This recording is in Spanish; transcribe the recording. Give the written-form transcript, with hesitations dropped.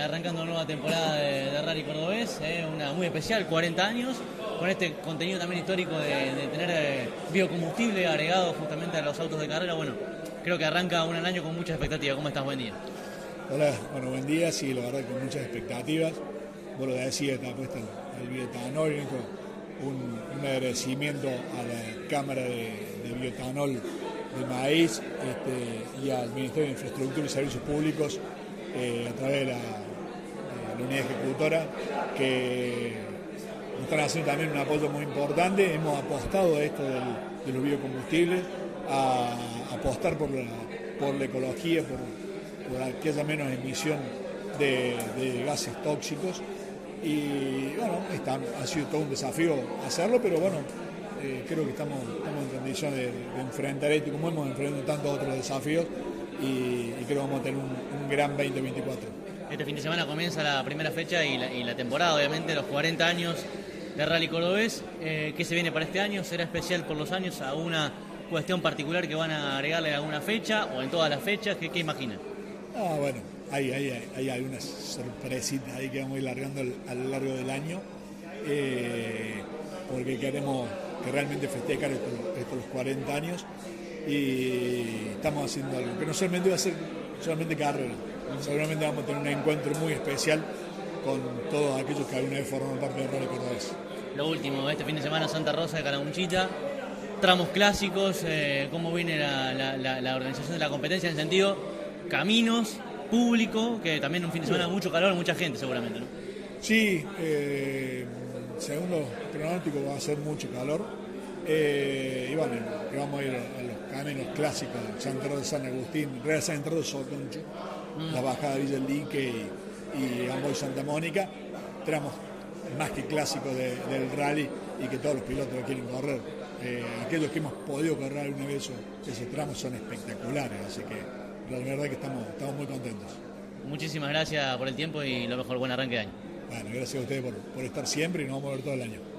arrancando una nueva temporada de Rally Cordobés, una muy especial, 40 años, con este contenido también histórico de tener biocombustible agregado justamente a los autos de carrera. Bueno, creo que arranca un año con muchas expectativas. ¿Cómo estás? Buen día. Hola, bueno, buen día, sí, la verdad con muchas expectativas. Vos lo decías, está puesto el bioetanol, un agradecimiento a la Cámara de Bioetanol de Maíz y al Ministerio de Infraestructura y Servicios Públicos a través de la unidad ejecutora, que nos están haciendo también un apoyo muy importante. Hemos apostado a esto de los biocombustibles, a apostar por la ecología, por que haya menos emisión de gases tóxicos. Y bueno, ha sido todo un desafío hacerlo, pero bueno, creo que estamos en condición de enfrentar esto, como hemos enfrentado tantos otros desafíos, y creo que vamos a tener un gran 2024. Este fin de semana comienza la primera fecha y la temporada, obviamente, los 40 años de Rally Cordobés. ¿Qué se viene para este año? ¿Será especial por los años? ¿Alguna cuestión particular que van a agregarle a alguna fecha o en todas las fechas? ¿Qué imaginan? Bueno, hay algunas sorpresitas ahí que vamos a ir largando a lo largo del año, porque queremos que realmente festejar estos los 40 años, y estamos haciendo algo que no solamente va a ser solamente carrera, seguramente vamos a tener un encuentro muy especial con todos aquellos que alguna vez forman parte de Rally Cordobés. Lo último, este fin de semana Santa Rosa de Calamuchita, tramos clásicos, ¿cómo viene la organización de la competencia en el sentido caminos, público, que también un fin de semana mucho calor, mucha gente seguramente, ¿no? Sí, según los pronósticos va a ser mucho calor, y bueno, que vamos a ir a los caminos clásicos, Santa Rosa de San Agustín, Real San Entrado de Soconcho, la bajada de Villa El Dique y Amboy Santa Mónica, tramos más que clásicos del rally, y que todos los pilotos lo quieren correr. Aquellos que hemos podido correr alguna vez esos tramos son espectaculares, así que la verdad es que estamos muy contentos. Muchísimas gracias por el tiempo y lo mejor, buen arranque de año. Bueno, gracias a ustedes por estar siempre, y nos vamos a ver todo el año.